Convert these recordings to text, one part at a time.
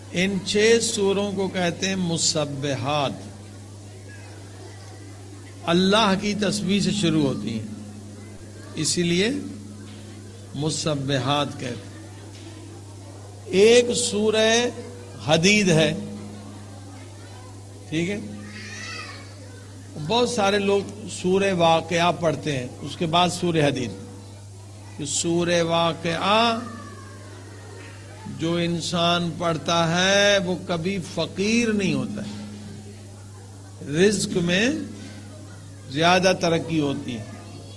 ان 6 سوروں کو کہتے ہیں مسبحات، اللہ کی تسبیح سے شروع ہوتی ہیں، اسی لیے مسبحات کہتے ہیں۔ ایک سورہ حدید ہے، ٹھیک ہے، بہت سارے لوگ سورہ واقعہ پڑھتے ہیں، اس کے بعد سورہ حدید۔ سورہ واقعہ جو انسان پڑھتا ہے وہ کبھی فقیر نہیں ہوتا ہے، رزق میں زیادہ ترقی ہوتی ہے۔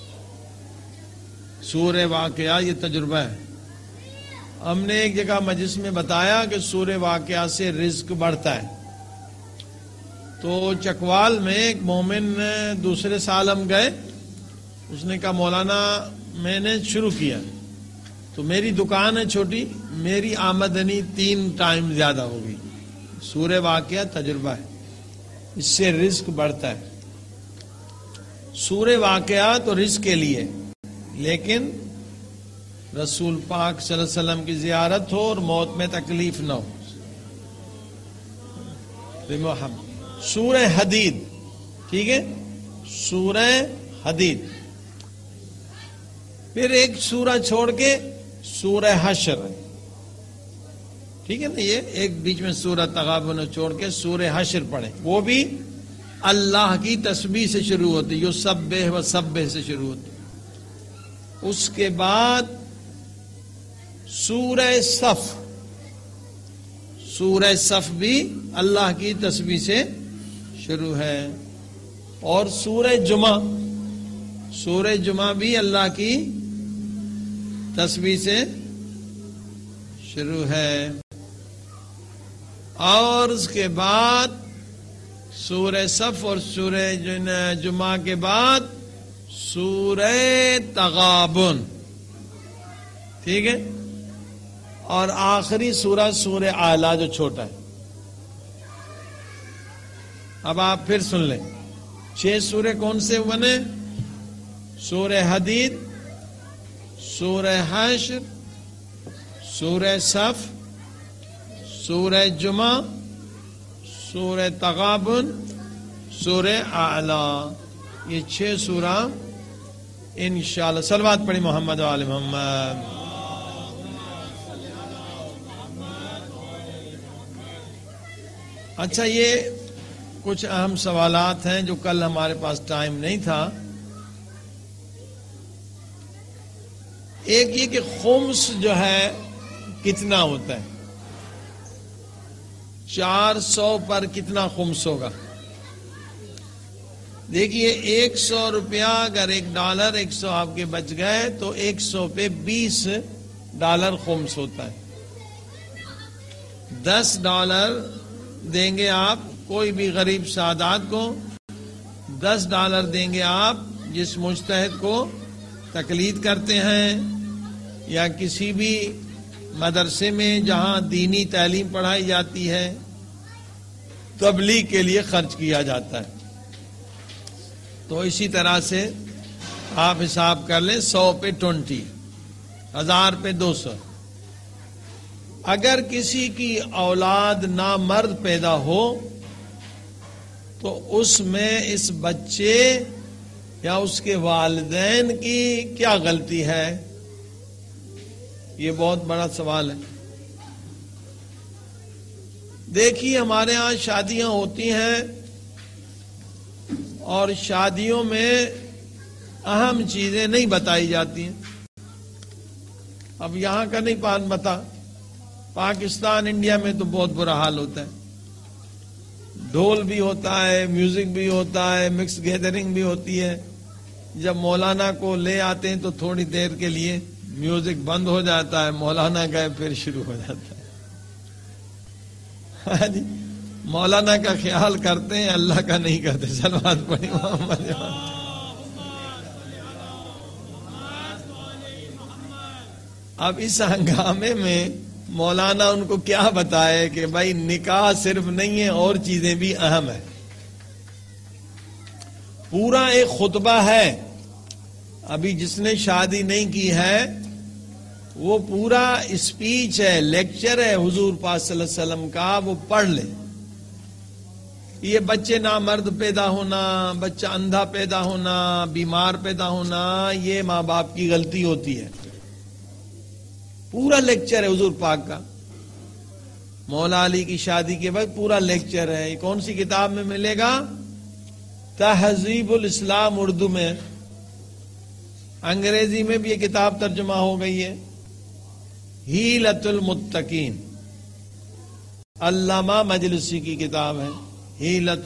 سورہ واقعہ یہ تجربہ ہے، ہم نے ایک جگہ مجلس میں بتایا کہ سورہ واقعہ سے رزق بڑھتا ہے۔ تو چکوال میں ایک مومن دوسرے سال ہم گئے، اس نے کہا مولانا میں نے شروع کیا تو میری دکان ہے چھوٹی، میری آمدنی 3 ٹائم زیادہ ہوگی۔ سورہ واقعہ تجربہ ہے، اس سے رزق بڑھتا ہے۔ سورہ واقعہ تو رزق کے لیے، لیکن رسول پاک صلی اللہ علیہ وسلم کی زیارت ہو اور موت میں تکلیف نہ ہو۔ سورہ حدید، ٹھیک ہے، سورہ حدید۔ پھر ایک سورہ چھوڑ کے سورہ حشر، ٹھیک ہے نا، یہ ایک بیچ میں سورہ تغابن چھوڑ کے سورہ حشر پڑھیں، وہ بھی اللہ کی تسبیح سے شروع ہوتی، یسبح و سبح سے شروع ہوتی۔ اس کے بعد سورہ صف، سورہ صف بھی اللہ کی تسبیح سے شروع ہے، اور سورہ جمعہ، سورہ جمعہ بھی اللہ کی تسبیح سے شروع ہے، اور اس کے بعد سورہ صف اور سورہ جمعہ کے بعد سورہ تغابن، ٹھیک ہے، اور آخری سورہ سورہ اعلیٰ جو چھوٹا ہے۔ اب آپ پھر سن لیں، 6 سورے کون سے بنے؟ سورہ حدید، سورہ حشر، سورہ صف، سورہ جمعہ، سورہ تغابن، سورہ اعلیٰ، یہ 6 سورہ انشاءاللہ۔ صلوات پڑھی محمد و آل محمد۔ اچھا، یہ کچھ اہم سوالات ہیں جو کل ہمارے پاس ٹائم نہیں تھا۔ ایک یہ کہ خمس جو ہے کتنا ہوتا ہے؟ 400 پر کتنا خمس ہوگا؟ دیکھیے 100 روپیہ اگر $1 100 آپ کے بچ گئے تو 100 پہ $20 خمس ہوتا ہے۔ $10 دیں گے آپ کوئی بھی غریب سادات کو، $10 دیں گے آپ جس مجتہد کو تقلید کرتے ہیں یا کسی بھی مدرسے میں جہاں دینی تعلیم پڑھائی جاتی ہے، تبلیغ کے لیے خرچ کیا جاتا ہے۔ تو اسی طرح سے آپ حساب کر لیں، 100 پہ 20، 1000 پہ 200۔ اگر کسی کی اولاد نامرد پیدا ہو تو اس میں اس بچے یا اس کے والدین کی کیا غلطی ہے؟ یہ بہت بڑا سوال ہے۔ دیکھیے ہمارے ہاں شادیاں ہوتی ہیں اور شادیوں میں اہم چیزیں نہیں بتائی جاتی ہیں۔ اب یہاں کا نہیں بتا، پاکستان انڈیا میں تو بہت برا حال ہوتا ہے، ڈھول بھی ہوتا ہے، میوزک بھی ہوتا ہے، مکس گیدرنگ بھی ہوتی ہے۔ جب مولانا کو لے آتے ہیں تو تھوڑی دیر کے لیے میوزک بند ہو جاتا ہے، مولانا گئے پھر شروع ہو جاتا ہے۔ مولانا کا خیال کرتے ہیں، اللہ کا نہیں کرتے۔ صلوات پڑھی محمد۔ اب اس ہنگامے میں مولانا ان کو کیا بتائے کہ بھائی نکاح صرف نہیں ہے، اور چیزیں بھی اہم ہیں۔ پورا ایک خطبہ ہے، ابھی جس نے شادی نہیں کی ہے وہ پورا اسپیچ ہے، لیکچر ہے حضور پاک صلی اللہ علیہ وسلم کا، وہ پڑھ لیں۔ یہ بچے نامرد پیدا ہونا، بچہ اندھا پیدا ہونا، بیمار پیدا ہونا، یہ ماں باپ کی غلطی ہوتی ہے۔ پورا لیکچر ہے حضور پاک کا، مولا علی کی شادی کے بعد پورا لیکچر ہے۔ یہ کون سی کتاب میں ملے گا؟ تہذیب الاسلام اردو میں، انگریزی میں بھی یہ کتاب ترجمہ ہو گئی ہے، حیلۃ المتقین، علامہ مجلسی کی کتاب ہے حیلۃ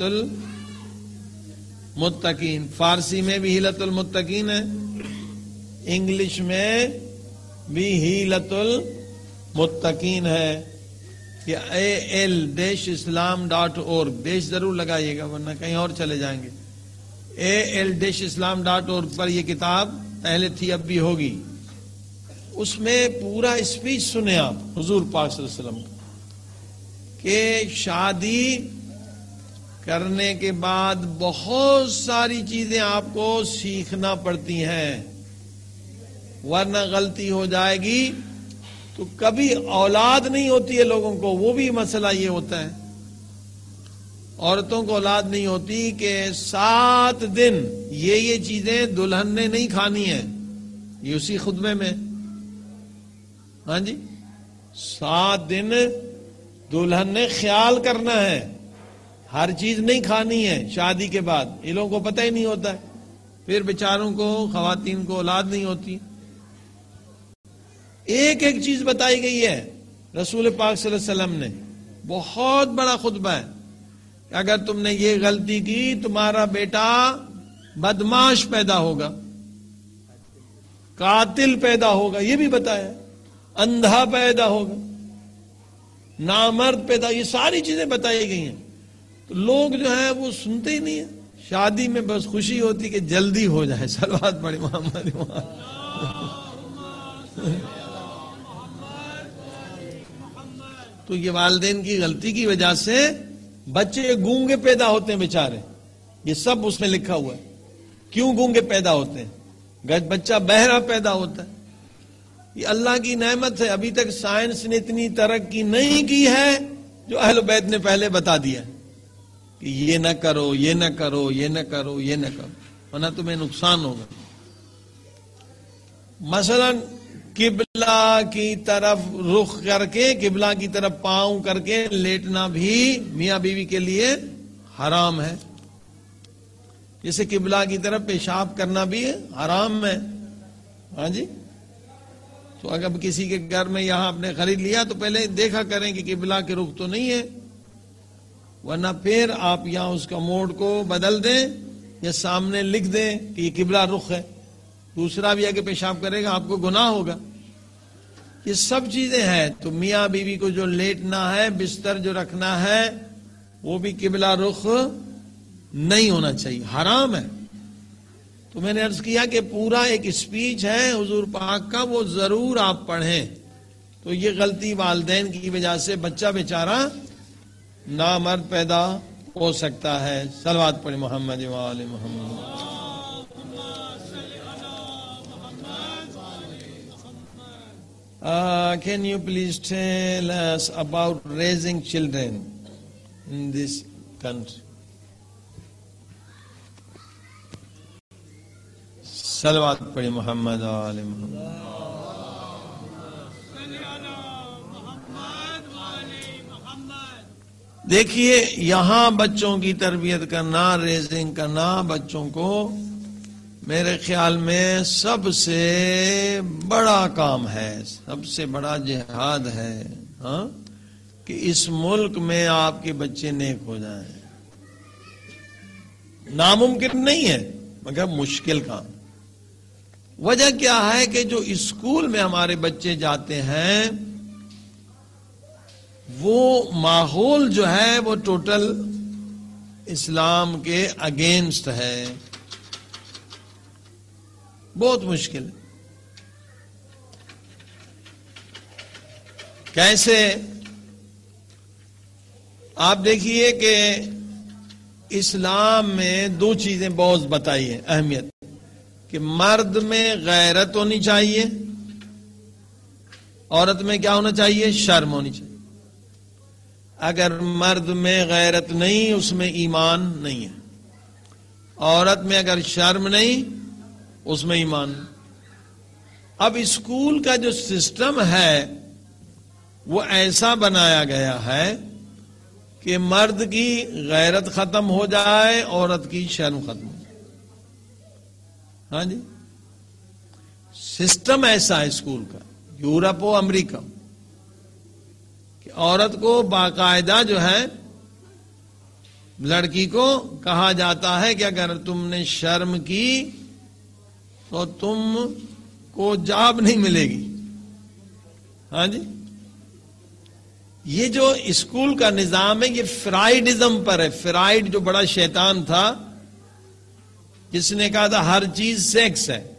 المتقین۔ فارسی میں بھی حیلۃ المتقین ہے، انگلش میں بھی حیلۃ المتقین ہے۔ یہ AL-islam.org ڈیش ضرور لگائیے گا ورنہ کہیں اور چلے جائیں گے۔ AL-islam.org پر یہ کتاب پہلے تھی، اب بھی ہوگی۔ اس میں پورا اسپیچ سنیں آپ حضور پاک صلی اللہ علیہ وسلم کا، کہ شادی کرنے کے بعد بہت ساری چیزیں آپ کو سیکھنا پڑتی ہیں، ورنہ غلطی ہو جائے گی تو کبھی اولاد نہیں ہوتی ہے لوگوں کو۔ وہ بھی مسئلہ یہ ہوتا ہے، عورتوں کو اولاد نہیں ہوتی کہ 7 دن یہ چیزیں دلہن نے نہیں کھانی ہیں، یہ اسی خطبے میں، ہاں جی، 7 دن دلہن نے خیال کرنا ہے، ہر چیز نہیں کھانی ہے شادی کے بعد۔ یہ لوگوں کو پتہ ہی نہیں ہوتا ہے، پھر بیچاروں کو، خواتین کو اولاد نہیں ہوتی۔ ایک ایک چیز بتائی گئی ہے رسول پاک صلی اللہ علیہ وسلم نے، بہت بڑا خطبہ ہے کہ اگر تم نے یہ غلطی کی تمہارا بیٹا بدماش پیدا ہوگا، قاتل پیدا ہوگا، یہ بھی بتایا، اندھا پیدا ہوگا، نامرد پیدا، یہ ساری چیزیں بتائی گئی ہیں۔ تو لوگ جو ہیں وہ سنتے ہی نہیں ہیں، شادی میں بس خوشی ہوتی کہ جلدی ہو جائے۔ صلوات پڑھیں محمد۔ تو یہ والدین کی غلطی کی وجہ سے بچے گونگے پیدا ہوتے ہیں بیچارے، یہ سب اس میں لکھا ہوا ہے، کیوں گونگے پیدا ہوتے ہیں، بچہ بہرا پیدا ہوتا ہے۔ یہ اللہ کی نعمت ہے، ابھی تک سائنس نے اتنی ترقی نہیں کی ہے جو اہل بیت نے پہلے بتا دیا کہ یہ نہ کرو، یہ نہ کرو، یہ نہ کرو، یہ نہ کرو، ورنہ تمہیں نقصان ہوگا۔ مثلا قبلہ کی طرف رخ کر کے، قبلہ کی طرف پاؤں کر کے لیٹنا بھی میاں بیوی کے لیے حرام ہے، جیسے قبلہ کی طرف پیشاب کرنا بھی حرام ہے، ہاں جی۔ تو اگر کسی کے گھر میں یہاں آپ نے خرید لیا تو پہلے دیکھا کریں کہ قبلہ کے رخ تو نہیں ہے، ورنہ پھر آپ یہاں اس کا موڈ کو بدل دیں یا سامنے لکھ دیں کہ یہ قبلہ رخ ہے، دوسرا بھی آگے پیشاب کرے گا آپ کو گناہ ہوگا۔ یہ سب چیزیں ہیں، تو میاں بیوی کو جو لیٹنا ہے، بستر جو رکھنا ہے، وہ بھی قبلہ رخ نہیں ہونا چاہیے، حرام ہے۔ تو میں نے عرض کیا کہ پورا ایک اسپیچ ہے حضور پاک کا، وہ ضرور آپ پڑھیں۔ تو یہ غلطی والدین کی وجہ سے بچہ بیچارہ نامرد پیدا ہو سکتا ہے۔ صلوات پڑھیں محمد و آل محمد۔ Can you please tell us about raising children in this country? صلوات پڑھیں محمد و آل محمد۔ دیکھیے یہاں بچوں کی تربیت کرنا، ریزنگ کرنا بچوں کو، میرے خیال میں سب سے بڑا کام ہے، سب سے بڑا جہاد ہے، ہاں، کہ اس ملک میں آپ کے بچے نیک ہو جائیں۔ ناممکن نہیں ہے مگر مشکل کام۔ وجہ کیا ہے کہ جو اسکول میں ہمارے بچے جاتے ہیں وہ ماحول جو ہے وہ ٹوٹل اسلام کے اگینسٹ ہے، بہت مشکل ہے۔ کیسے؟ آپ دیکھیے کہ اسلام میں 2 چیزیں بہت بتائی ہیں اہمیت، کہ مرد میں غیرت ہونی چاہیے، عورت میں کیا ہونا چاہیے؟ شرم ہونی چاہیے. اگر مرد میں غیرت نہیں، اس میں ایمان نہیں ہے. عورت میں اگر شرم نہیں، اس میں ایمان نہیں. اب اسکول کا جو سسٹم ہے وہ ایسا بنایا گیا ہے کہ مرد کی غیرت ختم ہو جائے، عورت کی شرم ختم ہو جائے. ہاں جی، سسٹم ایسا ہے اسکول کا، یورپ و امریکہ، کہ عورت کو باقاعدہ جو ہے لڑکی کو کہا جاتا ہے کہ اگر تم نے شرم کی تو تم کو جاب نہیں ملے گی. ہاں جی، یہ جو اسکول کا نظام ہے یہ فرائیڈزم پر ہے. فرائیڈ جو بڑا شیطان تھا، جس نے کہا تھا ہر چیز سیکس ہے،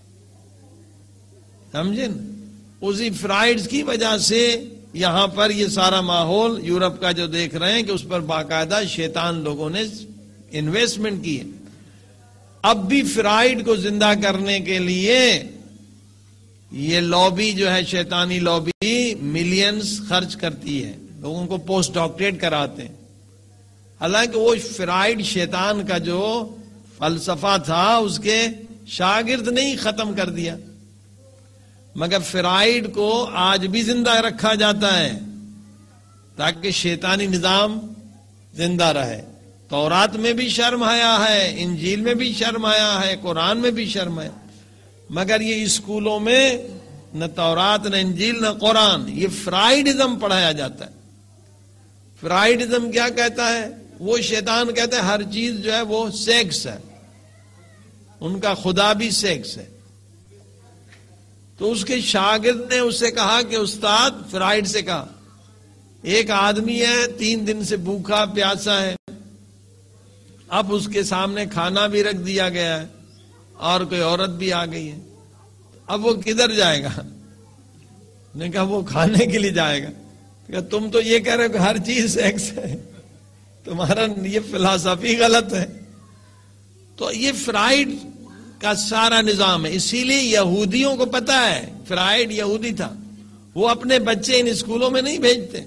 سمجھے نا؟ اسی فرائیڈز کی وجہ سے یہاں پر یہ سارا ماحول یورپ کا جو دیکھ رہے ہیں کہ اس پر باقاعدہ شیطان لوگوں نے انویسٹمنٹ کی ہے. اب بھی فرائیڈ کو زندہ کرنے کے لیے یہ لابی جو ہے، شیطانی لابی، ملینز خرچ کرتی ہے، لوگوں کو پوسٹ ڈاکٹریٹ کراتے ہیں. حالانکہ وہ فرائیڈ شیطان کا جو فلسفہ تھا اس کے شاگرد نہیں ختم کر دیا، مگر فرائیڈ کو آج بھی زندہ رکھا جاتا ہے تاکہ شیطانی نظام زندہ رہے. تورات میں بھی شرم حیا ہے، انجیل میں بھی شرم حیا ہے، قرآن میں بھی شرم ہے، مگر یہ اسکولوں میں نہ تورات نہ انجیل نہ قرآن، یہ فرائیڈزم پڑھایا جاتا ہے. فرائیڈزم کیا کہتا ہے؟ وہ شیطان کہتا ہے ہر چیز جو ہے وہ سیکس ہے، ان کا خدا بھی سیکس ہے. تو اس کے شاگرد نے اس سے کہا کہ استاد، فرائیڈ سے کہا، ایک آدمی ہے 3 دن سے بھوکا پیاسا ہے، اب اس کے سامنے کھانا بھی رکھ دیا گیا ہے اور کوئی عورت بھی آ گئی ہے، اب وہ کدھر جائے گا؟ نے کہا وہ کھانے کے لیے جائے گا. کہ تم تو یہ کہہ رہے ہو کہ ہر چیز سیکس ہے، تمہارا یہ فلسفی غلط ہے. تو یہ فرائیڈ کا سارا نظام ہے. اسی لیے یہودیوں کو پتا ہے، فرائیڈ یہودی تھا، وہ اپنے بچے ان اسکولوں میں نہیں بھیجتے،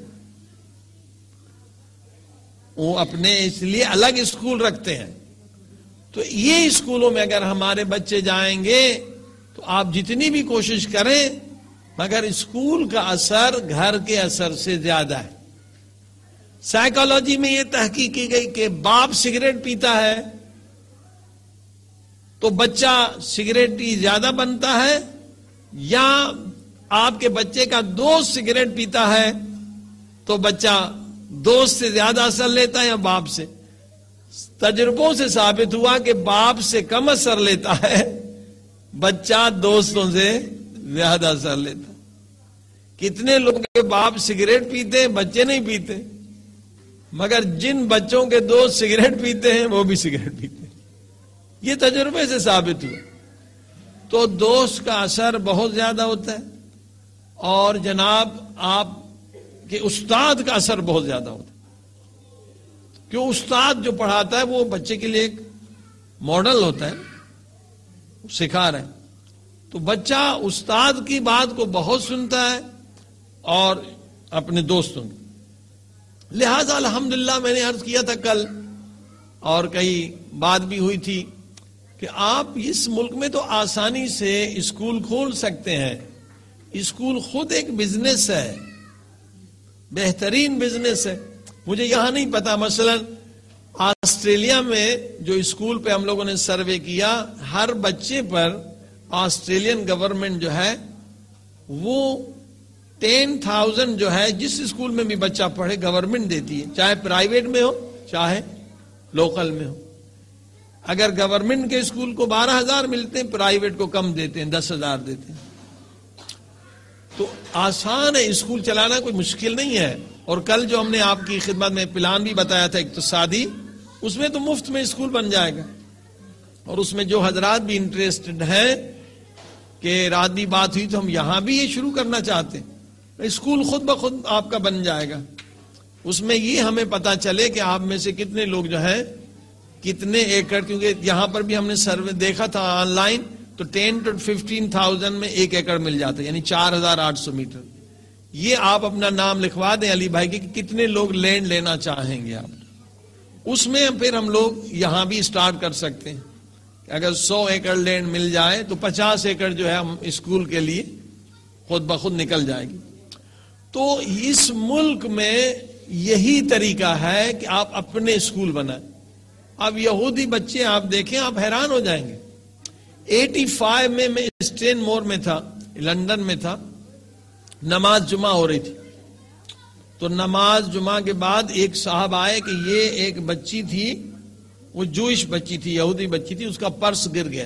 وہ اپنے اس لیے الگ اسکول رکھتے ہیں. تو یہ اسکولوں میں اگر ہمارے بچے جائیں گے تو آپ جتنی بھی کوشش کریں، مگر اسکول کا اثر گھر کے اثر سے زیادہ ہے. سائیکالوجی میں یہ تحقیق کی گئی کہ باپ سگریٹ پیتا ہے تو بچہ سگریٹی زیادہ بنتا ہے، یا آپ کے بچے کا دوست سگریٹ پیتا ہے تو بچہ دوست سے زیادہ اثر لیتا ہے یا باپ سے؟ تجربوں سے ثابت ہوا کہ باپ سے کم اثر لیتا ہے، بچہ دوستوں سے زیادہ اثر لیتا. کتنے لوگوں کے باپ سگریٹ پیتے ہیں، بچے نہیں پیتے، مگر جن بچوں کے دوست سگریٹ پیتے ہیں وہ بھی سگریٹ پیتے ہیں. یہ تجربے سے ثابت ہوا. تو دوست کا اثر بہت زیادہ ہوتا ہے، اور جناب آپ کے استاد کا اثر بہت زیادہ ہوتا ہے. کیوں؟ استاد جو پڑھاتا ہے وہ بچے کے لیے ایک ماڈل ہوتا ہے، سکھا رہے ہیں. تو بچہ استاد کی بات کو بہت سنتا ہے اور اپنے دوستوں کی. لہذا الحمدللہ میں نے عرض کیا تھا کل، اور کئی بات بھی ہوئی تھی، کہ آپ اس ملک میں تو آسانی سے اسکول کھول سکتے ہیں. اسکول خود ایک بزنس ہے، بہترین بزنس ہے. مجھے یہاں نہیں پتا، مثلا آسٹریلیا میں جو اسکول پہ ہم لوگوں نے سروے کیا، ہر بچے پر آسٹریلین گورنمنٹ جو ہے وہ 10,000 جو ہے، جس اسکول میں بھی بچہ پڑھے گورنمنٹ دیتی ہے، چاہے پرائیویٹ میں ہو چاہے لوکل میں ہو. اگر گورنمنٹ کے اسکول کو 12,000 ملتے ہیں، پرائیویٹ کو کم دیتے ہیں، 10,000 دیتے ہیں. تو آسان ہے اسکول چلانا، کوئی مشکل نہیں ہے. اور کل جو ہم نے آپ کی خدمت میں پلان بھی بتایا تھا اقتصادی، اس میں تو مفت میں اسکول بن جائے گا. اور اس میں جو حضرات بھی انٹرسٹڈ ہیں، کہ رات بھی بات ہوئی تو ہم یہاں بھی یہ شروع کرنا چاہتے ہیں، اسکول خود بخود آپ کا بن جائے گا. اس میں یہ ہمیں پتا چلے کہ آپ میں سے کتنے لوگ جو ہیں کتنے ایکڑ، کیونکہ یہاں پر بھی ہم نے سروے دیکھا تھا آن لائن، تو 10 to 15,000 میں 1 ایکڑ مل جاتا ہے، یعنی 4,800 میٹر. یہ آپ اپنا نام لکھوا دیں علی بھائی کہ کتنے لوگ لینڈ لینا چاہیں گے آپ، اس میں پھر ہم لوگ یہاں بھی سٹارٹ کر سکتے ہیں. اگر 100 ایکڑ لینڈ مل جائے تو 50 ایکڑ جو ہے ہم اسکول کے لیے خود بخود نکل جائے گی. تو اس ملک میں یہی طریقہ ہے کہ آپ اپنے اسکول بنائیں. اب یہودی بچے آپ دیکھیں آپ حیران ہو جائیں گے. 85 میں اسٹین مور میں تھا، لندن میں تھا، نماز جمعہ ہو رہی تھی. تو نماز جمعہ کے بعد ایک صاحب آئے کہ یہ ایک بچی تھی، وہ جوئش بچی تھی، یہودی بچی تھی، اس کا پرس گر گیا.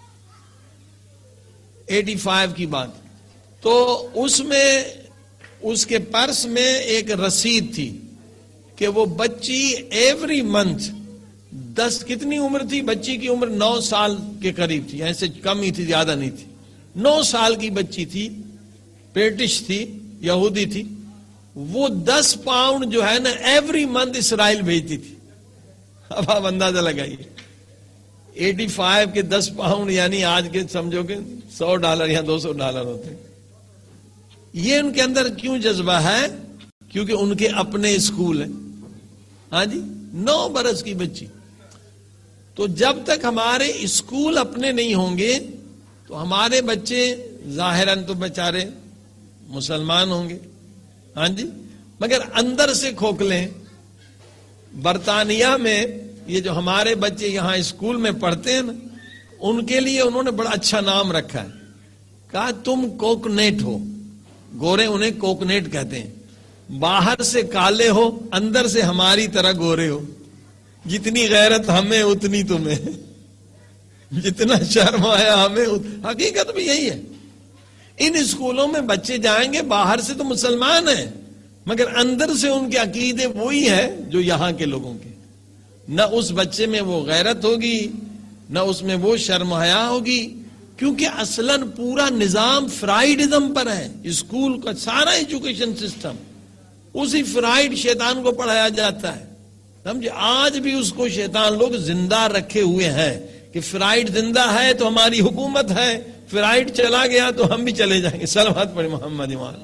85 کی بات. تو اس میں اس کے پرس میں ایک رسید تھی کہ وہ بچی ایوری منتھ 10 کتنی عمر تھی بچی کی؟ عمر 9 سال کے قریب تھی، ایسے کم ہی تھی، زیادہ نہیں تھی. 9 سال کی بچی تھی، برٹش تھی، یہودی تھی. وہ 10 پاؤنڈ جو ہے نا ایوری منتھ اسرائیل بھیجتی تھی. اب آپ اندازہ لگائیے 85 کے 10 پاؤنڈ یعنی آج کے سمجھو کہ $100 یا $200 ہوتے. یہ ان کے اندر کیوں جذبہ ہے؟ کیونکہ ان کے اپنے اسکول ہیں. ہاں جی، 9 برس کی بچی. تو جب تک ہمارے اسکول اپنے نہیں ہوں گے تو ہمارے بچے ظاہراً تو بیچارے مسلمان ہوں گے، ہاں جی، مگر اندر سے کھوکھلے. برطانیہ میں یہ جو ہمارے بچے یہاں اسکول میں پڑھتے ہیں نا، ان کے لیے انہوں نے بڑا اچھا نام رکھا ہے. کہا تم کوکنیٹ ہو. گورے انہیں کوکنیٹ کہتے ہیں. باہر سے کالے ہو، اندر سے ہماری طرح گورے ہو. جتنی غیرت ہمیں اتنی تمہیں، جتنا شرم آیا ہمیں. حقیقت بھی یہی ہے. ان اسکولوں میں بچے جائیں گے، باہر سے تو مسلمان ہیں مگر اندر سے ان کے عقیدے وہی ہے جو یہاں کے لوگوں کے. نہ اس بچے میں وہ غیرت ہوگی، نہ اس میں وہ شرم حیا ہوگی، کیونکہ اصلاً پورا نظام فرائیڈزم پر ہے. اسکول کا سارا ایجوکیشن سسٹم اسی فرائیڈ شیطان کو پڑھایا جاتا ہے. سمجھے؟ آج بھی اس کو شیطان لوگ زندہ رکھے ہوئے ہیں کہ فرائیڈ زندہ ہے تو ہماری حکومت ہے، فرائیڈ چلا گیا تو ہم بھی چلے جائیں گے. صلوات پڑھیں محمد ایمان.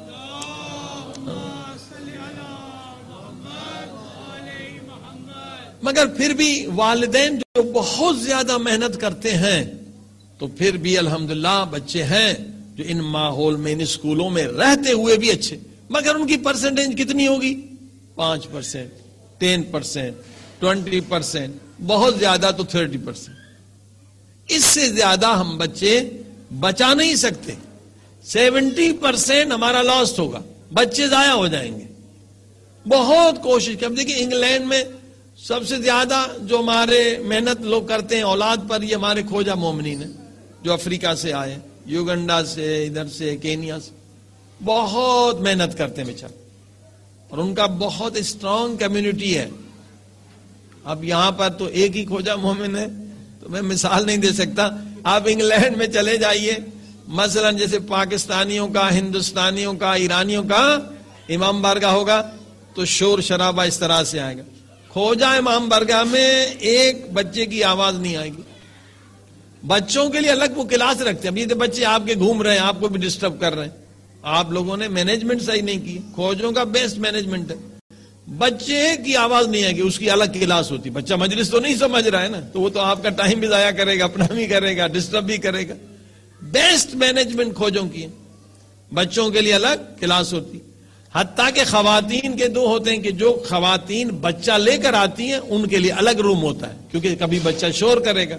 مگر پھر بھی والدین جو بہت زیادہ محنت کرتے ہیں تو پھر بھی الحمدللہ بچے ہیں جو ان ماحول میں، ان اسکولوں میں رہتے ہوئے بھی اچھے. مگر ان کی پرسنٹیج کتنی ہوگی؟ 5%، 10%، 20%، بہت زیادہ تو 30%. اس سے زیادہ ہم بچے بچا نہیں سکتے. 70% ہمارا لاسٹ ہوگا، بچے ضائع ہو جائیں گے. بہت کوشش کی. اب دیکھیں انگلینڈ میں سب سے زیادہ جو ہمارے محنت لوگ کرتے ہیں اولاد پر، یہ ہمارے کھوجا مومنین ہیں جو افریقہ سے آئے، یوگنڈا سے، ادھر سے، کینیا سے. بہت محنت کرتے ہیں بیچارے، اور ان کا بہت اسٹرانگ کمیونٹی ہے. اب یہاں پر تو ایک ہی کھوجا مومن ہے تو میں مثال نہیں دے سکتا. آپ انگلینڈ میں چلے جائیے، مثلا جیسے پاکستانیوں کا، ہندوستانیوں کا، ایرانیوں کا امام بارگاہ ہوگا تو شور شرابہ اس طرح سے آئے گا. کھوجا امام بارگاہ میں ایک بچے کی آواز نہیں آئے گی. بچوں کے لیے الگ وہ کلاس رکھتے ہیں. اب یہ بچے آپ کے گھوم رہے ہیں، آپ کو بھی ڈسٹرب کر رہے ہیں. آپ لوگوں نے مینجمنٹ صحیح نہیں کی. کھوجوں کا بیسٹ مینجمنٹ ہے. بچے کی آواز نہیں آئے گی، اس کی الگ کلاس ہوتی. بچہ مجلس تو نہیں سمجھ رہا ہے نا، تو وہ تو آپ کا ٹائم بھی ضائع کرے گا، اپنا بھی کرے گا، ڈسٹرب بھی کرے گا. بیسٹ مینجمنٹ کھوجوں کی ہے. بچوں کے لیے الگ کلاس ہوتی. حتیٰ کہ خواتین کے 2 ہوتے ہیں کہ جو خواتین بچہ لے کر آتی ہیں ان کے لیے الگ روم ہوتا ہے، کیونکہ کبھی بچہ شور کرے گا.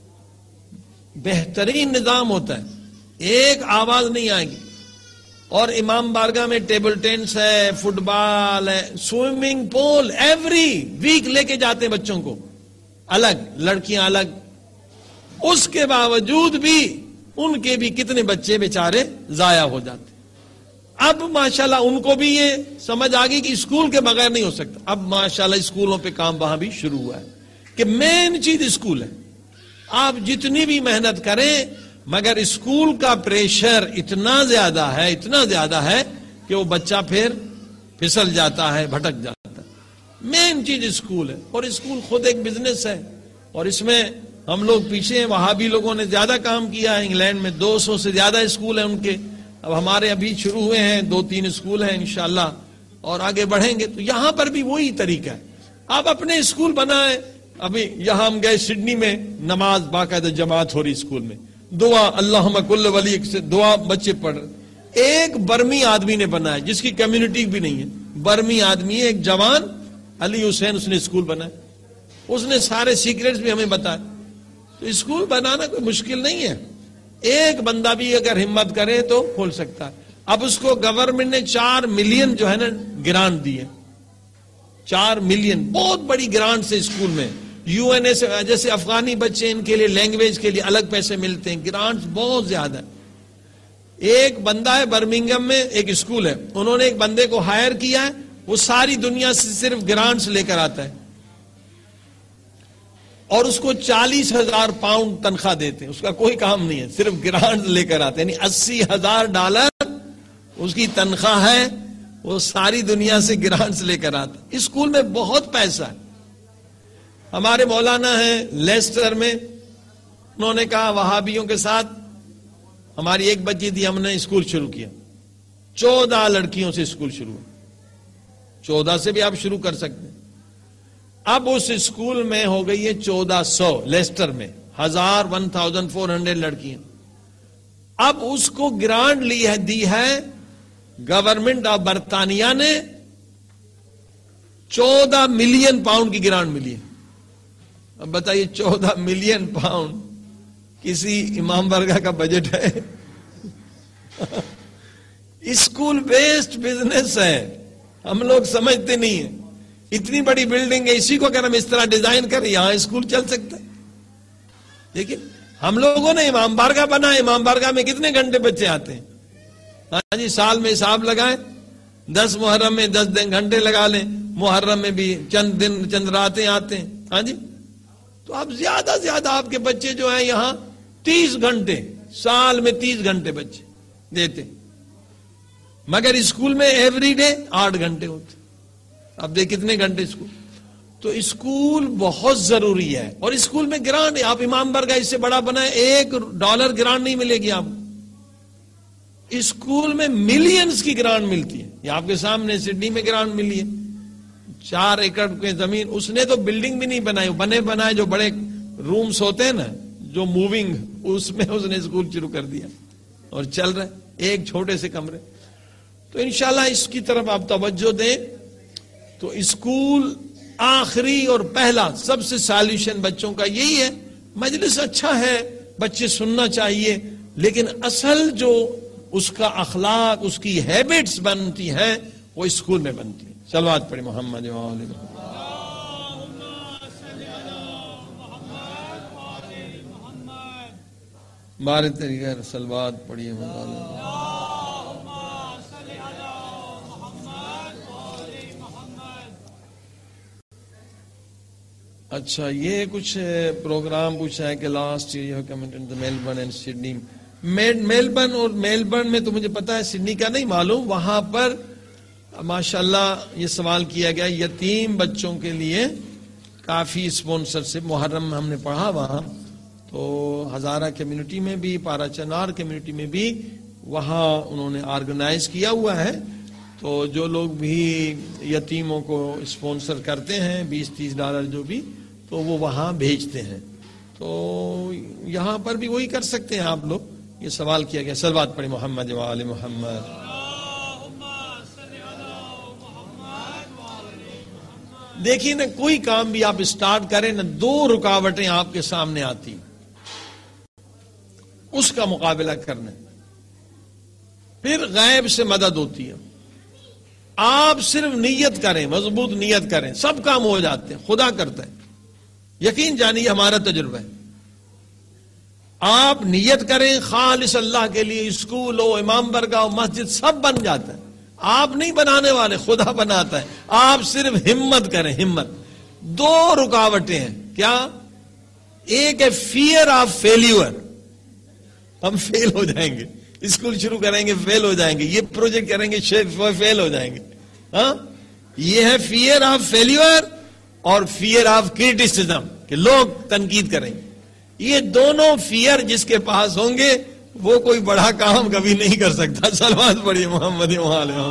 بہترین نظام ہوتا ہے، ایک آواز نہیں آئے گی. اور امام بارگاہ میں ٹیبل ٹینس ہے، فٹ بال ہے، سوئمنگ پول ایوری ویک لے کے جاتے ہیں بچوں کو الگ، لڑکیاں الگ. اس کے باوجود بھی ان کے بھی کتنے بچے بیچارے ضائع ہو جاتے. اب ماشاءاللہ ان کو بھی یہ سمجھ آ گئی کہ اسکول کے بغیر نہیں ہو سکتا. اب ماشاءاللہ اسکولوں پہ کام وہاں بھی شروع ہوا ہے کہ مین چیز اسکول ہے. آپ جتنی بھی محنت کریں مگر اسکول کا پریشر اتنا زیادہ ہے کہ وہ بچہ پھر پھسل جاتا ہے، بھٹک جاتا ہے. مین چیز اسکول ہے. اور اسکول خود ایک بزنس ہے، اور اس میں ہم لوگ پیچھے ہیں. وہابی لوگوں نے زیادہ کام کیا ہے. انگلینڈ میں 200 سے زیادہ اسکول ہیں ان کے. اب ہمارے ابھی شروع ہوئے ہیں 2-3 اسکول ہیں انشاءاللہ اور آگے بڑھیں گے. تو یہاں پر بھی وہی طریقہ ہے, آپ اپنے اسکول بنائیں. ابھی یہاں ہم گئے سڈنی میں, نماز باقاعدہ جماعت ہو رہی اسکول میں, دعا اللہم کل ولی سے دعا بچے پڑھ رہے. ایک برمی آدمی نے بنایا جس کی کمیونٹی بھی نہیں ہے, برمی آدمی ہے, ایک جوان علی حسین, اس نے اسکول بنایا, اس نے سارے سیکریٹس بھی ہمیں بتائے. تو اسکول بنانا کوئی مشکل نہیں ہے, ایک بندہ بھی اگر ہمت کرے تو کھول سکتا ہے. اب اس کو گورنمنٹ نے 4 ملین جو ہے نا گرانٹ دی ہے, 4 ملین, بہت بڑی گرانٹ سے اسکول میں. یو این اے سے جیسے افغانی بچے, ان کے لیے لینگویج کے لیے الگ پیسے ملتے ہیں, گرانٹس بہت زیادہ. ایک بندہ ہے برمنگم میں, ایک اسکول ہے, انہوں نے ایک بندے کو ہائر کیا ہے, وہ ساری دنیا سے صرف گرانٹس لے کر آتا ہے اور اس کو 40,000 پاؤنڈ تنخواہ دیتے ہیں. اس کا کوئی کام نہیں ہے, صرف گرانٹس لے کر آتے ہیں. یعنی $80,000 اس کی تنخواہ ہے, وہ ساری دنیا سے گرانٹس لے کر آتا ہے. اسکول میں بہت پیسہ ہے. ہمارے مولانا ہیں لیسٹر میں, انہوں نے کہا وہابیوں کے ساتھ ہماری ایک بچی تھی, ہم نے اسکول شروع کیا, 14 لڑکیوں سے اسکول شروع, 14 سے بھی آپ شروع کر سکتے ہیں. اب اس اسکول میں ہو گئی ہے 1400, لیسٹر میں 1400 لڑکیاں. اب اس کو گرانٹ دی ہے گورنمنٹ آف برطانیہ نے, 14 ملین پاؤنڈ کی گرانٹ ملی ہے. اب بتائیے 14 ملین پاؤنڈ کسی امام برگاہ کا بجٹ ہے؟ اسکول بیسڈ بزنس ہے, ہم لوگ سمجھتے نہیں ہیں. اتنی بڑی بلڈنگ ہے, اسی کو اگر ہم اس طرح ڈیزائن کریں یہاں اسکول چل سکتا ہے. لیکن ہم لوگوں نے امام بارگاہ بنا, امام بارگاہ میں کتنے گھنٹے بچے آتے ہیں؟ ہاں جی, سال میں حساب لگائیں, 10 محرم میں 10 گھنٹے لگا لیں, محرم میں بھی چند دن چند راتیں آتے ہیں. ہاں جی, تو اب زیادہ زیادہ آپ کے بچے جو ہیں یہاں 30 گھنٹے, سال میں 30 گھنٹے بچے دیتے, مگر اسکول میں ایوری ڈے 8 گھنٹے ہوتے. اب دیکھ کتنے گھنٹے اسکول. تو اسکول بہت ضروری ہے, اور اسکول میں گرانٹ, آپ امام برگاہ اس سے بڑا بنائیں, $1 گرانٹ نہیں ملے گی آپ. اسکول میں ملینز کی گرانٹ ملتی ہے. یہ آپ کے سامنے سڈنی میں گرانٹ ملی ہے, 4 ایکڑ کے زمین. اس نے تو بلڈنگ بھی نہیں بنائی, بنائے جو بڑے رومز ہوتے ہیں نا, جو موونگ, اس میں اس نے اسکول شروع کر دیا اور چل رہا ہے, ایک چھوٹے سے کمرے. تو انشاءاللہ اس کی طرف آپ توجہ دیں. تو اسکول آخری اور پہلا سب سے سالوشن بچوں کا یہی ہے. مجلس اچھا ہے, بچے سننا چاہیے, لیکن اصل جو اس کا اخلاق, اس کی ہیبٹس بنتی ہیں وہ اسکول میں بنتی ہیں. صلوات پڑھیں محمد و آل محمد. بارے طریقہ صلوات پڑھیے محمد. اچھا, یہ کچھ پروگرام پوچھا ہے کہ last year you have commented Melbourne and Sydney. Melbourne میں تو مجھے پتا ہے, سڈنی کا نہیں معلوم. وہاں پر ماشاءاللہ یہ سوال کیا گیا, یتیم بچوں کے لیے کافی اسپانسر سے. محرم میں ہم نے پڑھا وہاں, تو ہزارہ کمیونٹی میں بھی, پارا چنار کمیونٹی میں بھی وہاں انہوں نے آرگنائز کیا ہوا ہے. تو جو لوگ بھی یتیموں کو اسپانسر کرتے ہیں, $20-30 جو بھی, تو وہ وہاں بھیجتے ہیں. تو یہاں پر بھی وہی کر سکتے ہیں آپ لوگ. یہ سوال کیا گیا. صلوات پڑھیں محمد و آل محمد. دیکھیے نا, کوئی کام بھی آپ اسٹارٹ کریں نا, 2 رکاوٹیں آپ کے سامنے آتی, اس کا مقابلہ کرنا, پھر غیب سے مدد ہوتی ہے. آپ صرف نیت کریں, مضبوط نیت کریں, سب کام ہو جاتے ہیں. خدا کرتا ہے, یقین جانیے, ہمارا تجربہ ہے. آپ نیت کریں خالص اللہ کے لیے, اسکول ہو, امام برگاہ ہو, مسجد, سب بن جاتا ہے. آپ نہیں بنانے والے, خدا بناتا ہے. آپ صرف ہمت کریں, ہمت. 2 رکاوٹیں ہیں. کیا؟ ایک ہے فیئر آف فیلیور, ہم فیل ہو جائیں گے. اسکول شروع کریں گے, فیل ہو جائیں گے. یہ پروجیکٹ کریں گے, فیل ہو جائیں گے. ہاں, یہ ہے فیئر آف فیلیور اور فیئر آف کریٹیسزم, کہ لوگ تنقید کریں گے. یہ دونوں فیئر جس کے پاس ہوں گے وہ کوئی بڑا کام کبھی نہیں کر سکتا. صلوات پڑھیے محمد علیہ.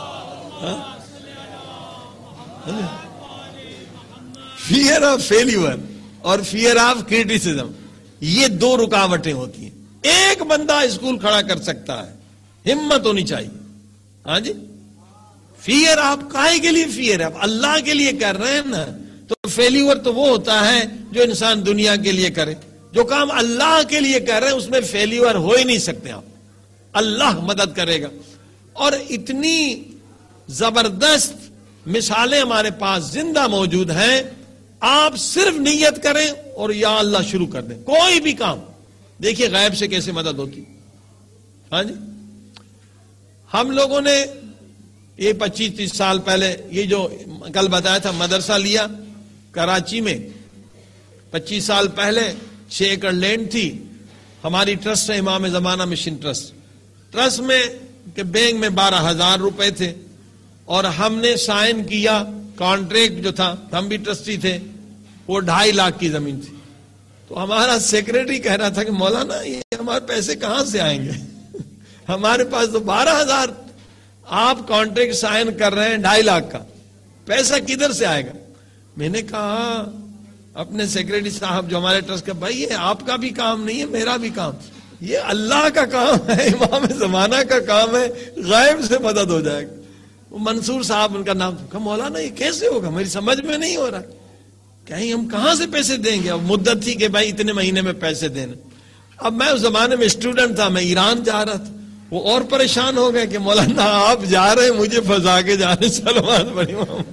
فیئر آف فیلیور اور فیئر آف کریٹیسزم، یہ دو رکاوٹیں ہوتی ہیں. ایک بندہ اسکول کھڑا کر سکتا ہے، ہمت ہونی چاہیے. ہاں جی، فیئر آپ کائے کے لیے فیئر ہے؟ آپ اللہ کے لیے کر رہے ہیں نا. تو فیلیور تو وہ ہوتا ہے جو انسان دنیا کے لیے کرے. جو کام اللہ کے لیے کر رہے ہیں اس میں فیلیور ہو ہی نہیں سکتے آپ. اللہ مدد کرے گا. اور اتنی زبردست مثالیں ہمارے پاس زندہ موجود ہیں. آپ صرف نیت کریں اور یا اللہ شروع کر دیں کوئی بھی کام. دیکھیے غیب سے کیسے مدد ہوتی. ہاں جی، ہم لوگوں نے یہ 25-30 سال پہلے یہ جو کل بتایا تھا مدرسہ لیا کراچی میں. 25 سال پہلے 6 ایکڑ لینڈ تھی. ہماری ٹرسٹ ہے امام زمانہ مشن ٹرسٹ. ٹرسٹ میں کہ بینک میں 12,000 روپے تھے اور ہم نے سائن کیا. کانٹریکٹ جو تھا، ہم بھی ٹرسٹی تھے، وہ 2.5 لاکھ کی زمین تھی. تو ہمارا سیکریٹری کہہ رہا تھا کہ مولانا یہ ہمارے پیسے کہاں سے آئیں گے؟ ہمارے پاس تو 12,000، آپ کانٹریکٹ سائن کر رہے ہیں 2.5 لاکھ کا، پیسہ کدھر سے آئے گا؟ میں نے کہا اپنے سیکریٹری صاحب جو ہمارے ٹرسٹ کا، بھائی یہ آپ کا بھی کام نہیں ہے، میرا بھی کام، یہ اللہ کا کام ہے، امام زمانہ کا کام ہے، غیب سے مدد ہو جائے گا. وہ منصور صاحب ان کا نام تھا. مولانا یہ کیسے ہوگا؟ میری سمجھ میں نہیں ہو رہا. کہیں ہم کہاں سے پیسے دیں گے؟ اب مدت تھی کہ بھائی اتنے مہینے میں پیسے دینا. اب میں اس زمانے میں اسٹوڈنٹ تھا، میں ایران جا رہا تھا. وہ اور پریشان ہو گئے کہ مولانا آپ جا رہے ہیں، مجھے پھنسا کے جا رہے. صلوات پڑھی محمد.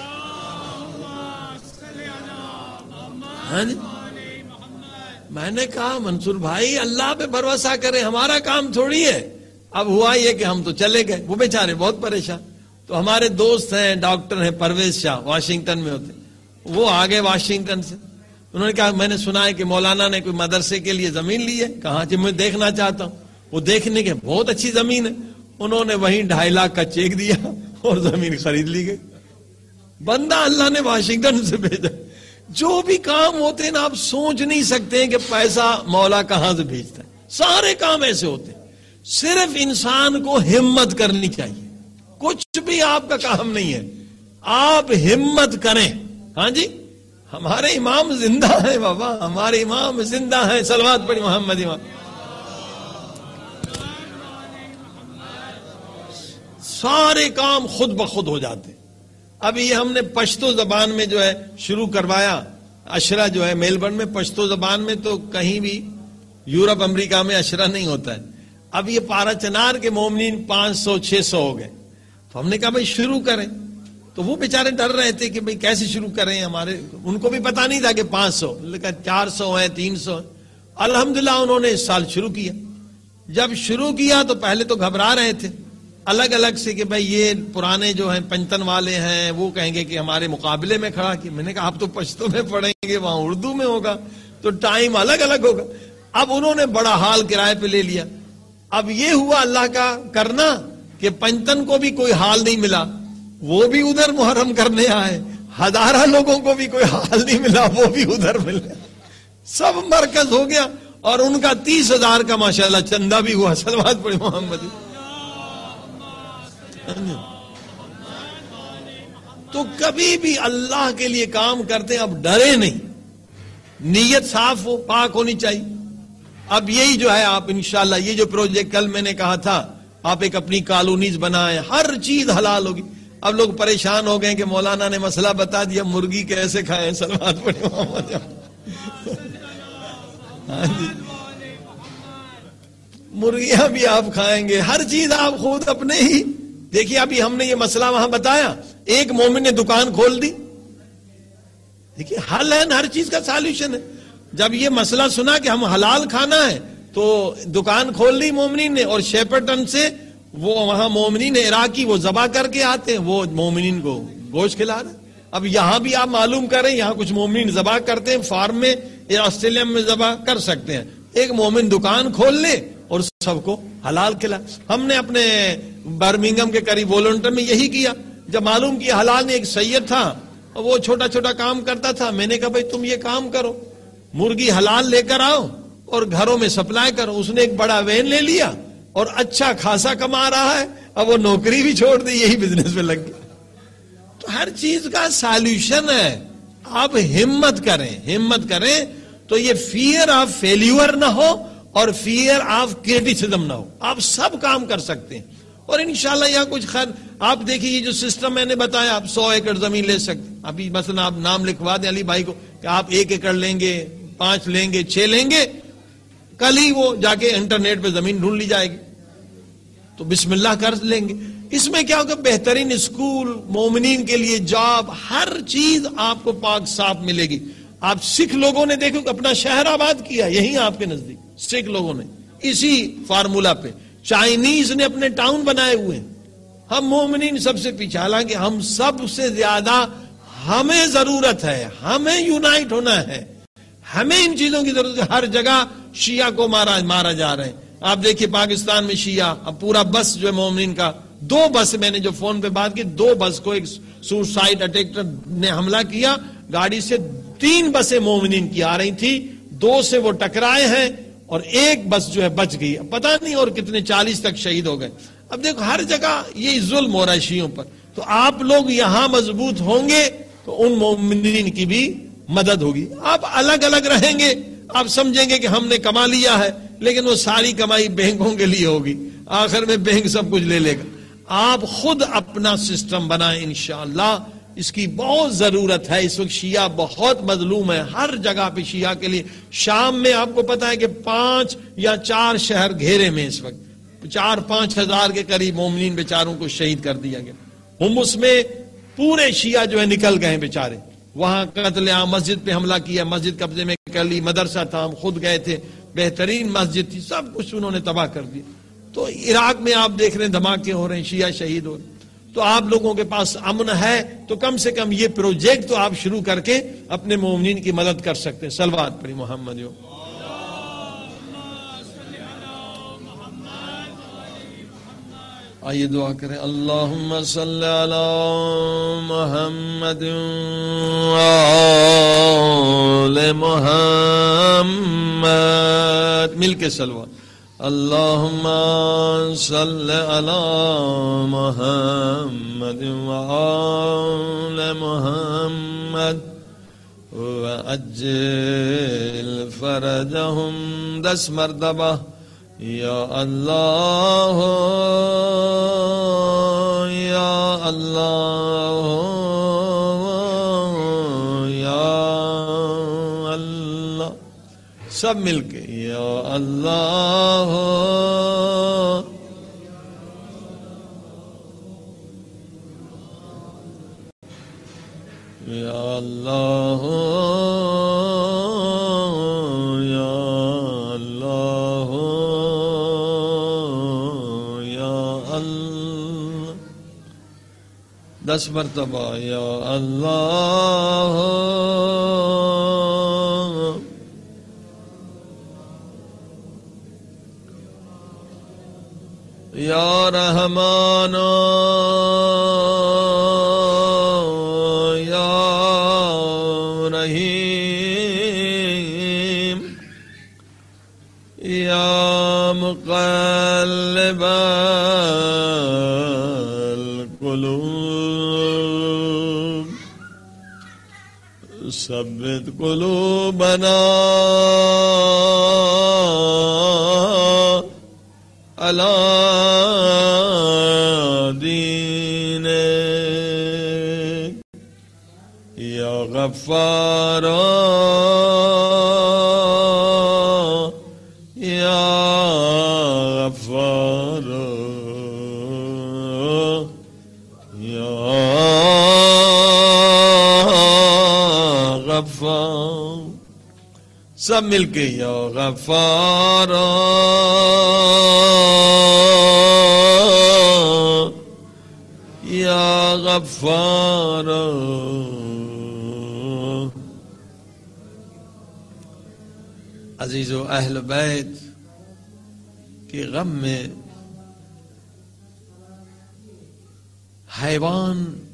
ہاں جی، میں نے کہا منصور بھائی اللہ پہ بھروسہ کریں، ہمارا کام تھوڑی ہے. اب ہوا یہ کہ ہم تو چلے گئے. وہ بیچارے بہت پریشان. تو ہمارے دوست ہیں، ڈاکٹر ہیں، پرویز شاہ، واشنگٹن میں ہوتے، وہ آگے واشنگٹن سے. انہوں نے کہا میں نے سنا ہے کہ مولانا نے کوئی مدرسے کے لیے زمین لی ہے. کہاں جی میں دیکھنا چاہتا ہوں. وہ دیکھنے کے بہت اچھی زمین ہے. انہوں نے وہیں 2.5 لاکھ کا چیک دیا اور زمین خرید لی گئی. بندہ اللہ نے واشنگٹن سے بھیجا. جو بھی کام ہوتے ہیں نا آپ سوچ نہیں سکتے کہ پیسہ مولا کہاں سے بھیجتا ہے. سارے کام ایسے ہوتے ہیں. صرف انسان کو ہمت کرنی چاہیے. کچھ بھی آپ کا کام نہیں ہے، آپ ہمت کریں. ہاں جی، ہمارے امام زندہ ہیں بابا، ہمارے امام زندہ ہیں. صلوات پڑھی محمد. امام سارے کام خود بخود ہو جاتے. ابھی یہ ہم نے پشتو زبان میں جو ہے شروع کروایا. اشرا جو ہے میلبرن میں پشتو زبان میں، تو کہیں بھی یورپ امریکہ میں اشرا نہیں ہوتا ہے. اب یہ پارا چنار کے مومنین 500-600 ہو گئے. تو ہم نے کہا بھائی شروع کریں. تو وہ بیچارے ڈر رہے تھے کہ بھئی کیسے شروع کریں. ان کو بھی پتا نہیں تھا کہ 500، لیکن 400 ہے، 300. الحمدللہ انہوں نے اس سال شروع کیا. جب شروع کیا تو پہلے تو گھبرا رہے تھے الگ الگ سے کہ بھئی یہ پرانے جو ہیں پنجتن والے ہیں وہ کہیں گے کہ ہمارے مقابلے میں کھڑا کیا. میں نے کہا آپ تو پشتو میں پڑھیں گے، وہاں اردو میں ہوگا تو ٹائم الگ الگ ہوگا. اب انہوں نے بڑا ہال کرائے پہ لے لیا. اب یہ ہوا اللہ کا کرنا کہ پنجتن کو بھی کوئی حال نہیں ملا، وہ بھی ادھر محرم کرنے آئے. ہزارہ لوگوں کو بھی کوئی حال نہیں ملا، وہ بھی ادھر ملے. سب مرکز ہو گیا اور ان کا 30,000 کا ماشاءاللہ چندہ بھی ہوا. صلوات پڑھی محمد. تو کبھی بھی اللہ کے لیے کام کرتے اب ڈرے نہیں، نیت صاف ہو، پاک ہونی چاہیے. اب یہی جو ہے آپ انشاءاللہ یہ جو پروجیکٹ کل میں نے کہا تھا آپ ایک اپنی کالونیز بنائیں، ہر چیز حلال ہوگی. اب لوگ پریشان ہو گئے کہ مولانا نے مسئلہ بتا دیا مرغی کیسے کھائیں. صلوات پڑھیں محمد. مرغیاں بھی آپ کھائیں گے، ہر چیز آپ خود اپنے ہی. دیکھیے ابھی ہم نے یہ مسئلہ وہاں بتایا، ایک مومن نے دکان کھول دی. دیکھیے حل ہے، ہر چیز کا سالوشن ہے. جب یہ مسئلہ سنا کہ ہم حلال کھانا ہے تو دکان کھول لی مومنین نے. اور شیپرٹن سے وہ وہاں مومنین عراقی وہ ذبح کر کے آتے ہیں، وہ مومنین کو گوشت کھلا رہے. اب یہاں بھی آپ معلوم کریں، یہاں کچھ مومنین ذبح کرتے ہیں فارم میں یا آسٹریلیا میں ذبح کر سکتے ہیں. ایک مومن دکان کھول لے اور سب کو حلال کھلا. ہم نے اپنے برمنگم کے قریب وولنٹن میں یہی کیا. جب معلوم کیا حلال نے، ایک سید تھا وہ چھوٹا چھوٹا کام کرتا تھا. میں نے کہا بھائی تم یہ کام کرو، مرغی حلال لے کر آؤ اور گھروں میں سپلائی کرو. اس نے ایک بڑا وین لے لیا اور اچھا خاصا کما رہا ہے, اب وہ نوکری بھی چھوڑ دی, یہی بزنس میں لگ گیا. تو ہر چیز کا سالوشن ہے. آپ ہمت کریں تو یہ فیئر آف فیلیور نہ ہو اور فیئر آف کریٹیسزم نہ ہو. آپ سب کام کر سکتے ہیں اور انشاءاللہ یہاں کچھ خیر. آپ دیکھیے یہ جو سسٹم میں نے بتایا, آپ 100 ایکڑ زمین لے سکتے. ابھی مثلا آپ نام لکھوا دیں علی بھائی کو کہ آپ 1 ایکڑ لیں گے, 5 لیں گے, 6 لیں گے, کل ہی وہ جا کے انٹرنیٹ پہ زمین ڈھونڈ لی جائے گی. تو بسم اللہ کر لیں گے. اس میں کیا ہوگا, بہترین اسکول, مومنین کے لیے جاب, ہر چیز آپ کو پاک صاف ملے گی. آپ سکھ لوگوں نے دیکھو کہ اپنا شہر آباد کیا, یہی آپ کے نزدیک سکھ لوگوں نے اسی فارمولا پہ. چائنیز نے اپنے ٹاؤن بنائے ہوئے ہیں. ہم مومنین سب سے پیچھے, حالانکہ ہم سب سے زیادہ ہمیں ضرورت ہے, ہمیں یونائٹ ہونا ہے, ہمیں ان چیزوں کی ضرورت ہے. ہر جگہ شیعہ کو مارا جا رہے ہیں. آپ دیکھیے پاکستان میں شیعہ, اب پورا بس جو ہے مومنین کا, 2 بس, میں نے جو فون پہ بات کی, 2 بس کو ایک سوسائڈ اٹیکر نے حملہ کیا. گاڑی سے 3 بسیں مومنین کی آ رہی تھی, 2 سے وہ ٹکرائے ہیں اور 1 بس جو ہے بچ گئی. پتہ نہیں اور کتنے 40 تک شہید ہو گئے. اب دیکھو ہر جگہ یہ ظلم ہو رہا ہے شیعوں پر. تو آپ لوگ یہاں مضبوط ہوں گے تو ان مومنین کی بھی مدد ہوگی. آپ الگ الگ رہیں گے, آپ سمجھیں گے کہ ہم نے کما لیا ہے, لیکن وہ ساری کمائی بینکوں کے لیے ہوگی, آخر میں بینک سب کچھ لے لے گا. آپ خود اپنا سسٹم بنائیں انشاءاللہ. اس کی بہت ضرورت ہے. اس وقت شیعہ بہت مظلوم ہے, ہر جگہ پہ شیعہ کے لیے. شام میں آپ کو پتا ہے کہ 5 یا 4 شہر گھیرے میں, اس وقت 4-5 ہزار کے قریب مومنین بیچاروں کو شہید کر دیا گیا. حمص میں پورے شیعہ جو ہے نکل گئے بیچارے, وہاں قتل عام, مسجد پہ حملہ کیا, مسجد قبضے میں کر لی, مدرسہ تھا, ہم خود گئے تھے, بہترین مسجد تھی, سب کچھ انہوں نے تباہ کر دیا. تو عراق میں آپ دیکھ رہے ہیں دھماکے ہو رہے ہیں, شیعہ شہید ہو رہے ہیں. تو آپ لوگوں کے پاس امن ہے تو کم سے کم یہ پروجیکٹ تو آپ شروع کر کے اپنے مومنین کی مدد کر سکتے ہیں. صلوات پڑھی محمد. آئیے دعا کریں. اللہم صلی علی محمد وآل محمد. مل کے صلوات. اللہم صلی علی محمد وآل محمد وعجل فرجہم. 10 مرتبہ یا اللہ یا اللہ یا اللہ. سب مل کے یا اللہ یا اللہ یا اللہ یا اللہ. 10 مرتبہ یا اللہ یا رحمان یا رحیم یا مقلب القلوب ثبت قلوبنا علی دینک یا غفار یا غفار یا غفار. سب مل کے یا غفار یا غفار. عزیزو اہل بیت کے غم میں حیوان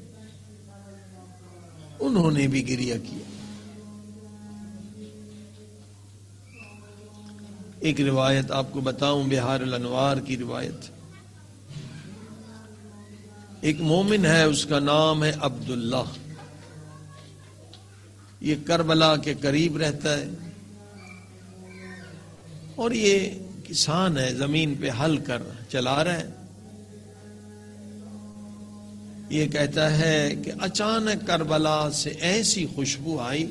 انہوں نے بھی گریہ کیا. ایک روایت آپ کو بتاؤں، بہار الانوار کی روایت. ایک مومن ہے، اس کا نام ہے عبداللہ. یہ کربلا کے قریب رہتا ہے اور یہ کسان ہے، زمین پہ ہل کر چلا رہا ہے. یہ کہتا ہے کہ اچانک کربلا سے ایسی خوشبو آئی،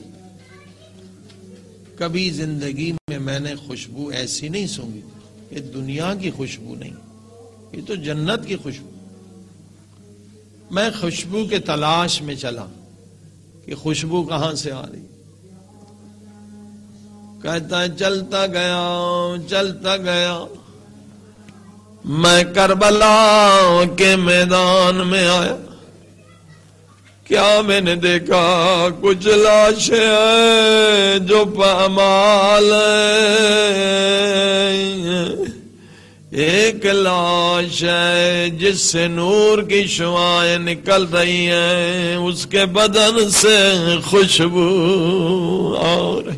کبھی زندگی میں نے خوشبو ایسی نہیں سونگھی. یہ دنیا کی خوشبو نہیں، یہ تو جنت کی خوشبو. میں خوشبو کے تلاش میں چلا کہ خوشبو کہاں سے آ رہی. کہتا ہے چلتا گیا میں کربلا کے میدان میں آیا. کیا میں نے دیکھا؟ کچھ لاشیں ہیں جو پامال ہیں. ایک لاش ہے جس سے نور کی شعاعیں نکل رہی ہیں، اس کے بدن سے خوشبو آ رہی.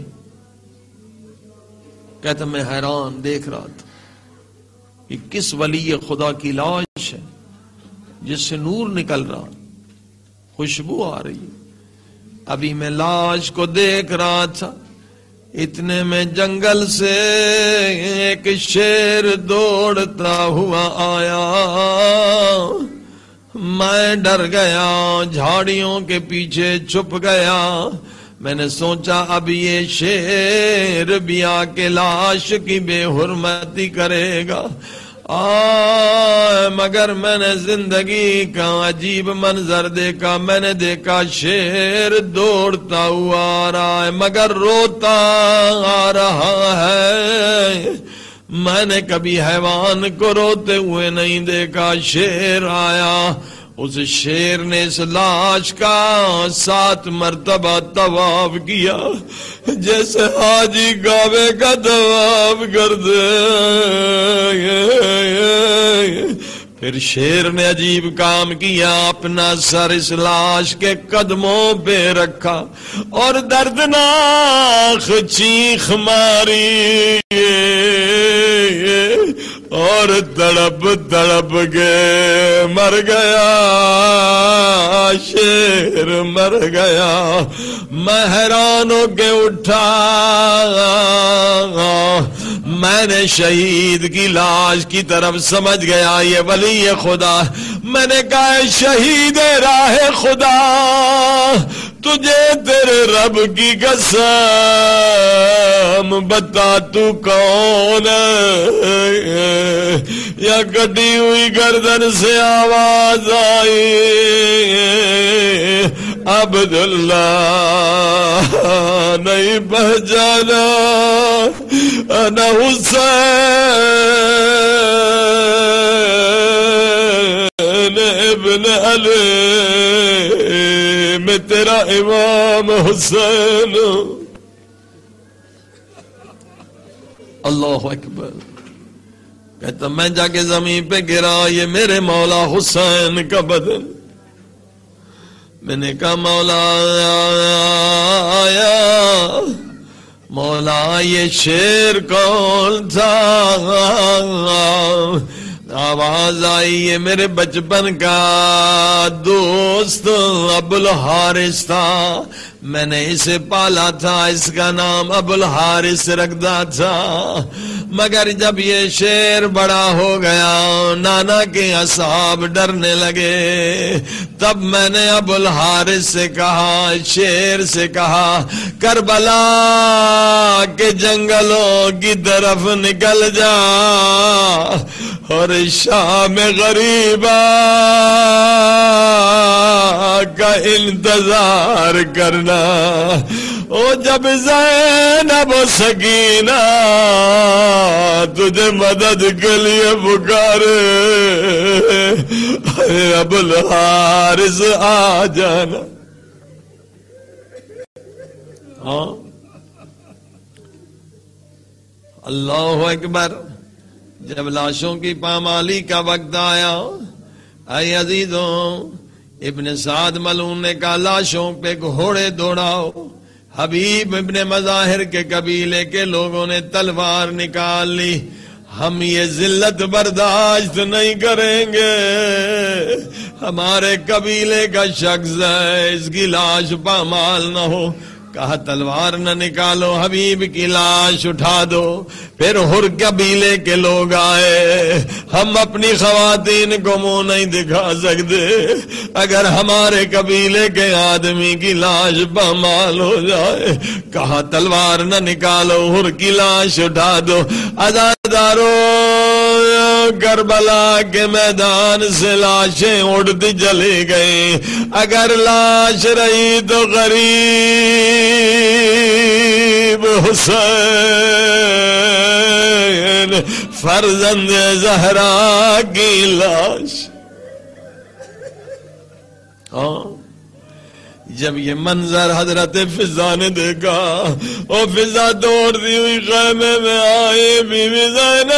کہتا میں حیران دیکھ رہا تھا کہ کس ولی خدا کی لاش ہے جس سے نور نکل رہا، خوشبو آ رہی. ابھی میں لاش کو دیکھ رہا تھا، اتنے میں جنگل سے ایک شیر دوڑتا ہوا آیا. میں ڈر گیا، جھاڑیوں کے پیچھے چھپ گیا. میں نے سوچا اب یہ شیر بھی آ کے لاش کی بے حرمتی کرے گا. مگر میں نے زندگی کا عجیب منظر دیکھا. میں نے دیکھا شیر دوڑتا ہوا آ رہا ہے مگر روتا آ رہا ہے. میں نے کبھی حیوان کو روتے ہوئے نہیں دیکھا. شیر آیا، اس شیر نے اس لاش کا 7 مرتبہ طواف کیا، جیسے حاجی کعبے کا طواف کرتے. پھر شیر نے عجیب کام کیا، اپنا سر اس لاش کے قدموں پہ رکھا اور دردناک چیخ ماری اور تڑپ کے مر گیا. شیر مر گیا. میں حیران ہو کے اٹھا. میں نے شہید کی لاش کی طرف سمجھ گیا یہ ولی خدا. میں نے کہا شہید راہ خدا، تجھے تیرے رب کی قسم بتا تو کون ہے. یا کٹی ہوئی گردن سے آواز آئی، عبداللہ نہیں پہچانا، انا حسین ابن علی، میں تیرا امام حسین. اللہ اکبر. کہتا میں جا کے زمین پہ گرا، یہ میرے مولا حسین کا بدن. میں نے کہا مولا آیا، مولا یہ شیر کون تھا؟ آواز آئی یہ میرے بچپن کا دوست ابوالحارث تھا، میں نے اسے پالا تھا، اس کا نام ابوالحارث رکھتا تھا. مگر جب یہ شیر بڑا ہو گیا، نانا کے اصحاب ڈرنے لگے، تب میں نے ابوالحارث سے کہا، شیر سے کہا، کربلا کے جنگلوں کی طرف نکل جا اور شام غریبہ کا انتظار کرنا. او جب زینب و سکینہ تجھے مدد کے لیے پکارے، ابوالحارث آ جانا. ہاں اللہ اکبر. جب لاشوں کی پامالی کا وقت آیا، اے عزیزوں، ابن سعد ملعون نے کہا لاشوں پہ گھوڑے دوڑاؤ. حبیب ابن مظاہر کے قبیلے کے لوگوں نے تلوار نکال لی. ہم یہ ذلت برداشت نہیں کریں گے. ہمارے قبیلے کا شخص ہے, اس کی لاش پامال نہ ہو. کہا تلوار نہ نکالو, حبیب کی لاش اٹھا دو. پھر ہر قبیلے کے لوگ آئے. ہم اپنی خواتین کو منہ نہیں دکھا سکتے, اگر ہمارے قبیلے کے آدمی کی لاش پامال ہو جائے. کہا تلوار نہ نکالو, ہر کی لاش اٹھا دو. عزادارو, کربلا کے میدان سے لاشیں اڑتی چلی گئیں. اگر لاش رہی تو غریب حسین فرزند زہرا کی لاش. جب یہ منظر حضرت فضا نے دیکھا, وہ فضا دوڑتی ہوئی خیمے میں آئی. بی بی زینب,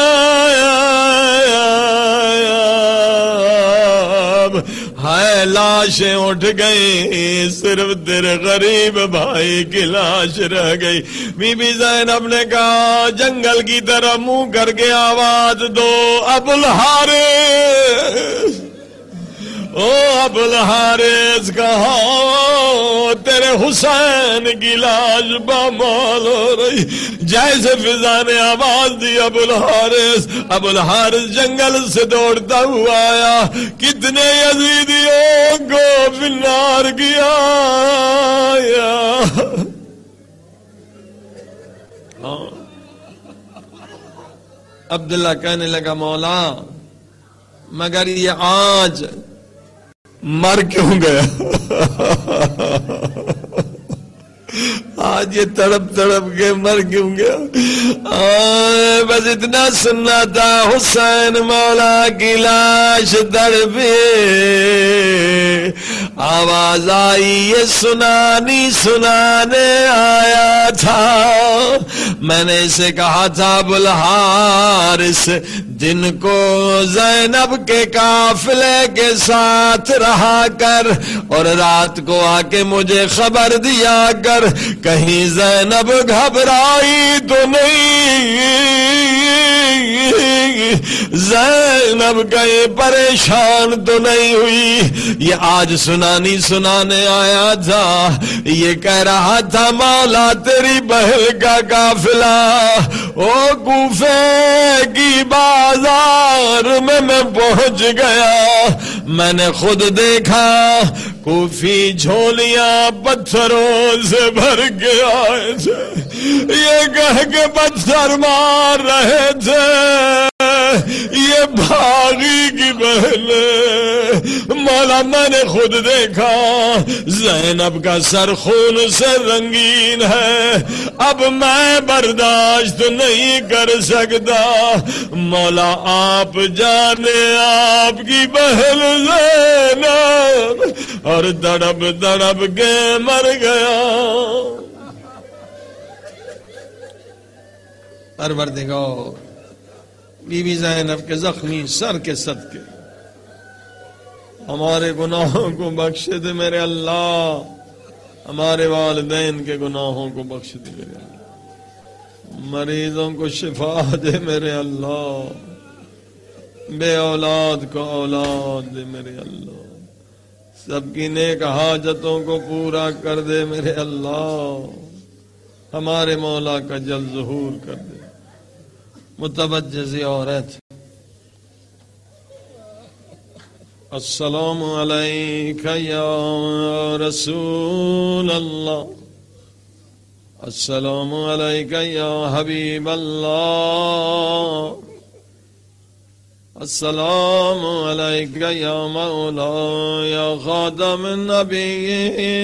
ہائے لاشیں اٹھ گئی, صرف تیرے غریب بھائی کی لاش رہ گئی. بی بی زینب نے کہا جنگل کی طرف منہ کر کے آواز دو, ابو الحارث, او ابو الحارث کہا تیرے حسین کی لاش پامال ہو رہی. جیسے فضا نے آواز دی ابو الحارث, ابو الحارث جنگل سے دوڑتا ہوا آیا. کتنے یزیدیوں کو فنار کیا. عبداللہ کہنے لگا مولا مگر یہ آج مر کیوں گیا؟ آج یہ تڑپ تڑپ کے مر کیوں گیا؟ بس اتنا سننا تھا, حسین مولا کی لاش تڑپے. آواز آئی یہ سنانے آیا تھا. میں نے اسے کہا تھا ابو الحارث دن کو زینب کے قافلے کے ساتھ رہا کر اور رات کو آ کے مجھے خبر دیا کر, کہیں زینب گھبرائی تو نہیں, زینب کہیں پریشان تو نہیں ہوئی. یہ آج سنانے آیا تھا. یہ کہہ رہا تھا مولا تیری بہن کا قافلہ او کوفے کی بازار میں پہنچ گیا. میں نے خود دیکھا کوفی جھولیاں پتھروں سے بھر کے آئے تھے. یہ کہہ کے پتھر مار رہے تھے یہ بھاگی کی بہن. مولا میں نے خود دیکھا زینب کا سر خون سے رنگین ہے. اب میں برداشت نہیں کر سکتا. مولا آپ جانے آپ کی بہن زینب اور تڑپ تڑپ کے مر گیا. پروردگار بی بی زینب کے زخمی سر کے صدقے ہمارے گناہوں کو بخش دے میرے اللہ. ہمارے والدین کے گناہوں کو بخش دے میرے اللہ. مریضوں کو شفا دے میرے اللہ. بے اولاد کو اولاد دے میرے اللہ. سب کی نیک حاجتوں کو پورا کر دے میرے اللہ. ہمارے مولا کا جلد ظہور کر دے. متوجہ عورت السلام علیکہ یا رسول اللہ, السلام علیکہ یا حبیب اللہ, السلام علیکہ یا مولا یا خاتم النبیین.